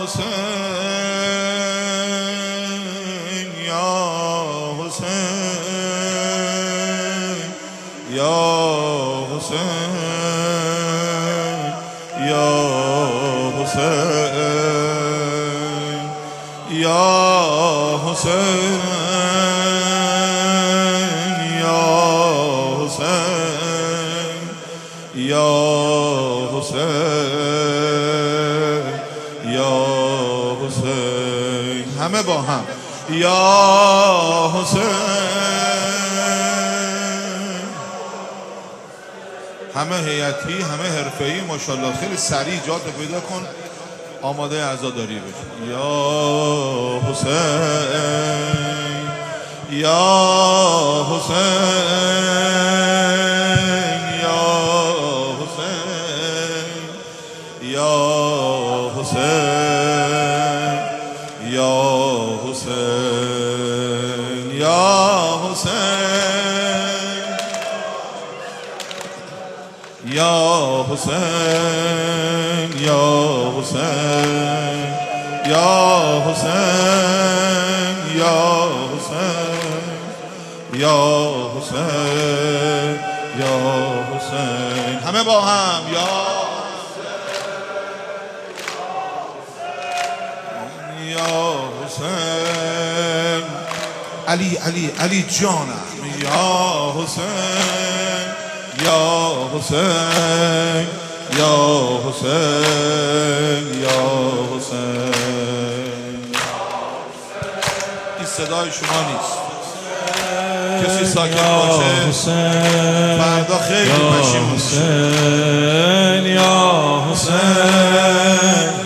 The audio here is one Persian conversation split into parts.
حسین یا حسین یا حسین یا حسین یا حسین یا حسین یا حسین یا حسین همه با هم یا حسین همه هیئتی همه حرفه‌ای ماشاءالله خیلی سریع جات پیدا کن آماده عزاداری بشین یا حسین یا حسین یا حسین یا حسین یا حسین یا حسین یا حسین یا حسین یا حسین یا حسین یا حسین یا حسین همه با هم یا حسین علی علی علی جانم یا حسین یا حسین یا حسین یا حسین این صدای شما نیست کسی ساکت باشه فردا خیلی پشیمون میشه یا حسین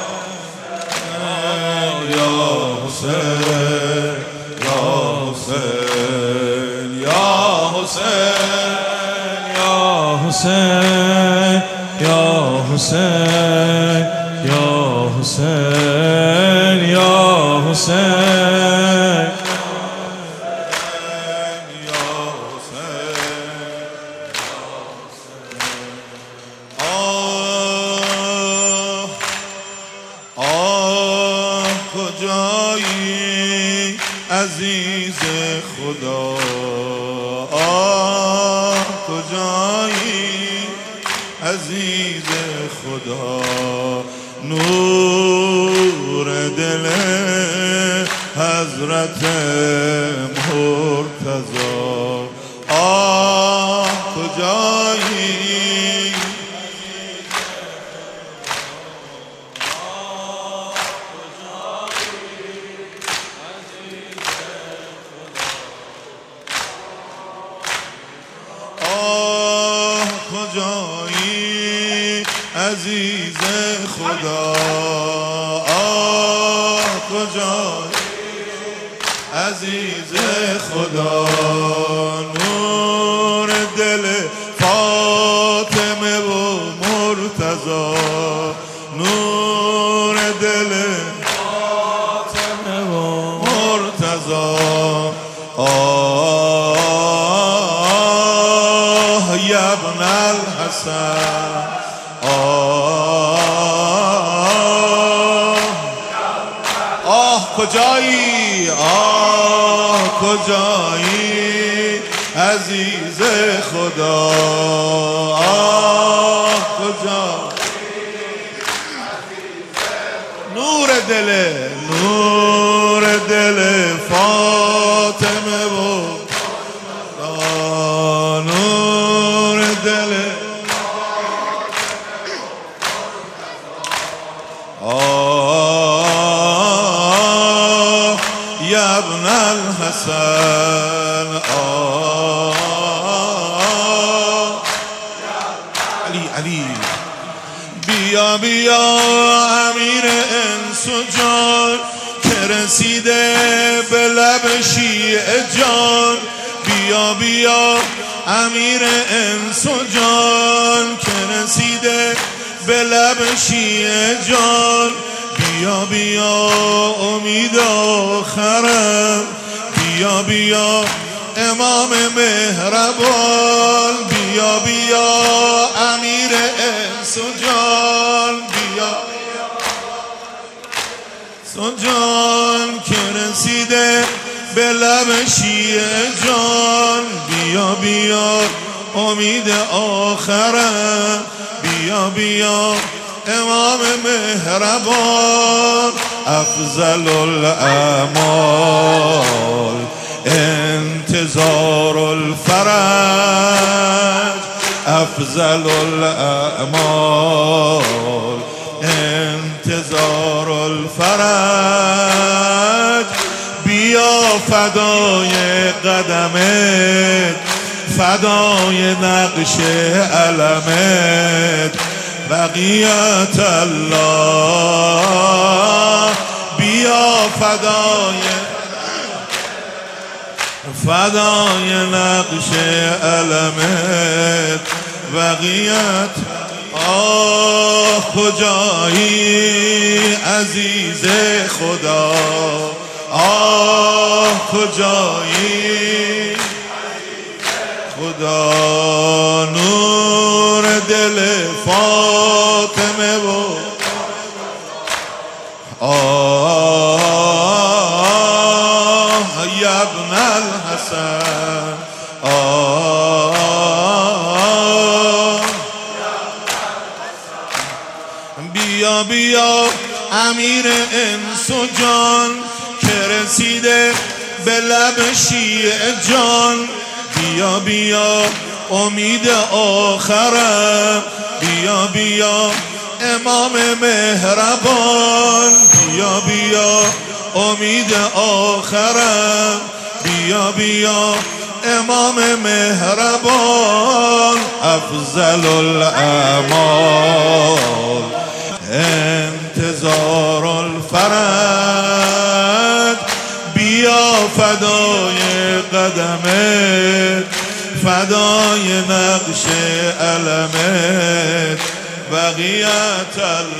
یا حسین یا حسین یا حسین یا حسین یا حسین یا حسین یا حسین کجایی عزیز خدا آه کجایی عزیز خدا نور دل حضرت مرتضی آه کجایی کجایی عزیز خدا آه کجایی عزیز خدا نور دل فاطمه و مرتضی نور دل فاطمه و مرتضی یا ابن الحسن کجایی کجایی عزیز خدا کجایی نور دل فاطمه و نور دل یا ابن الحسن علی بیا بیا امیر انس و جان که رسیده به لب شیعه جان بیا بیا امیر انس و جان که رسیده به لب شیعه جان بیا بیا امید آخرم بیا بیا امام مهربان بیا بیا امیر انس و جان بیا جان که رسیده به لب شیعه جان، بیا بیا امید آخره، بیا بیا امام مهربان، افضل الاعمال انتظار الفرج، افضل الاعمال انتظار الفرج، بیا فدای قدمت، فدای نقش علمت، بقیت الله، بیا فدای نقش علمت، بقیت. آه کجایی عزیز خدا، آه کجایی خدا، نور دل فاطمه و آه یا ابن الحسن، بیا بیا امیر انس و جان که رسیده به لب شیعه جان، بیا بیا امید آخرم، بیا بیا امام مهربان، بیا بیا امید آخرم، بیا بیا امام مهربان، افضل الاعمال انتظار الفرج، بیا فدای قدمت، فدای نقش علمت، بقیت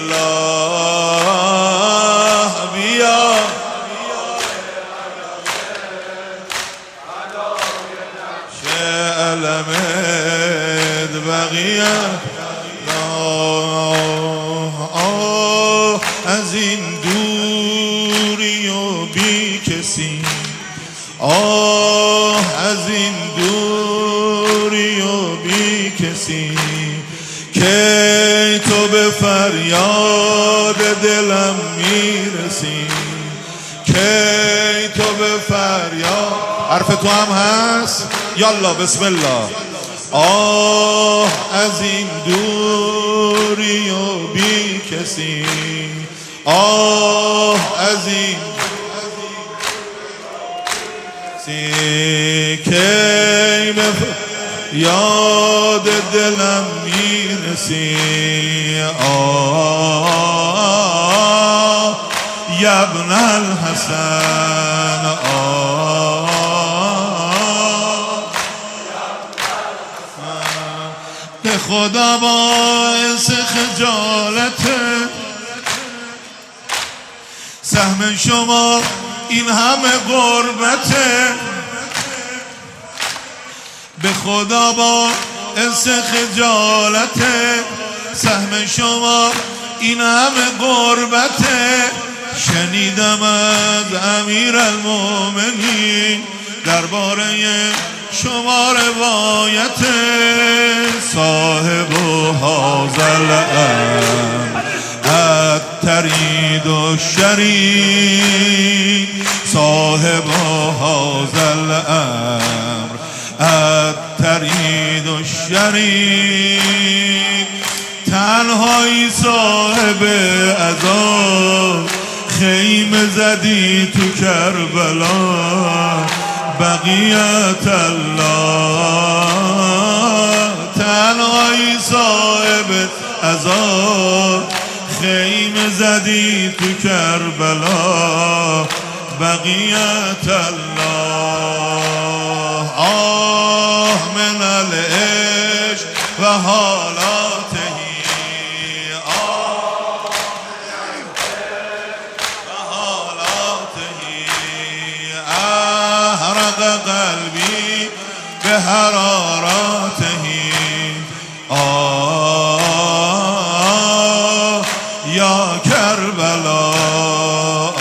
الله، بیا علمت، بقیت از این دوری و بی کسی، آه از این دوری و بی کسی، که تو به فریاد دلم میرسی، که تو به فریاد. حرف تو هم هست؟ یالا بسم الله. آه از این دوری و بی کسی، آه از این که یاد دلم میرسی، آه یا ابن الحسن، آه به خدا باعث خجالته سهم شما این همه غربته، به خدا باعث خجالته سهم شما این همه غربته. شنیدم از امیر المؤمنین درباره شما روایت، صاحب هذا الامر الترید الشریف، صاحب هذا الامر الترید الشریف، تنهایی صاحب عذاب خیمه زدی تو کربلا، بقیت الله، تنهایی صاحب عذاب خیمه زدی تو کربلا، بقیت الله. آه من العشق و حالاته، قلبی به حراراته، آه یا کربلا،